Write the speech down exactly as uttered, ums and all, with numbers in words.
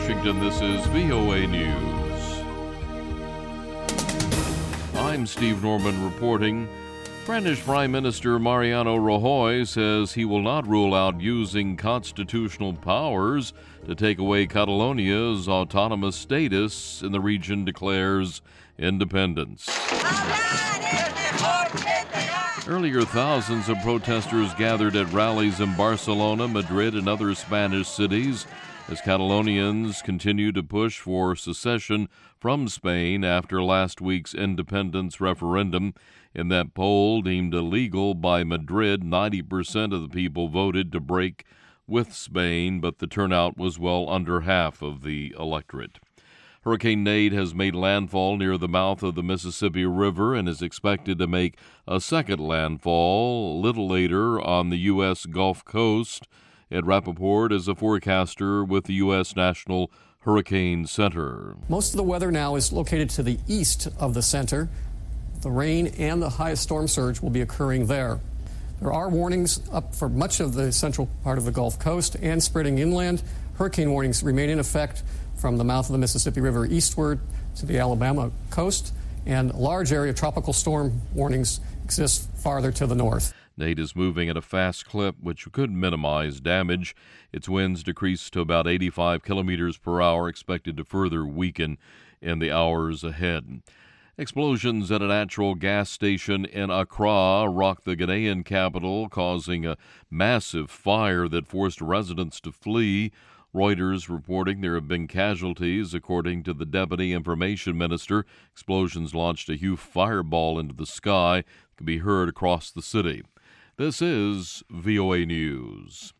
Washington, this is V O A News. I'm Steve Norman reporting. Spanish Prime Minister Mariano Rajoy says he will not rule out using constitutional powers to take away Catalonia's autonomous status in the region declares independence. Earlier, thousands of protesters gathered at rallies in Barcelona, Madrid, and other Spanish cities as Catalonians continue to push for secession from Spain after last week's independence referendum. In that poll deemed illegal by Madrid, ninety percent of the people voted to break with Spain, but the turnout was well under half of the electorate. Hurricane Nate has made landfall near the mouth of the Mississippi River and is expected to make a second landfall a little later on the U S Gulf Coast. Ed Rappaport is a forecaster with the U S National Hurricane Center. Most of the weather now is located to the east of the center. The rain and the highest storm surge will be occurring there. There are warnings up for much of the central part of the Gulf Coast and spreading inland. Hurricane warnings remain in effect from the mouth of the Mississippi River eastward to the Alabama coast, and a large area of tropical storm warnings exist farther to the north. Nate is moving at a fast clip, which could minimize damage. Its winds decreased to about eighty-five kilometers per hour, expected to further weaken in the hours ahead. Explosions at a natural gas station in Accra rocked the Ghanaian capital, causing a massive fire that forced residents to flee. Reuters reporting there have been casualties. According to the Deputy Information Minister, explosions launched a huge fireball into the sky that could be heard across the city. This is V O A News.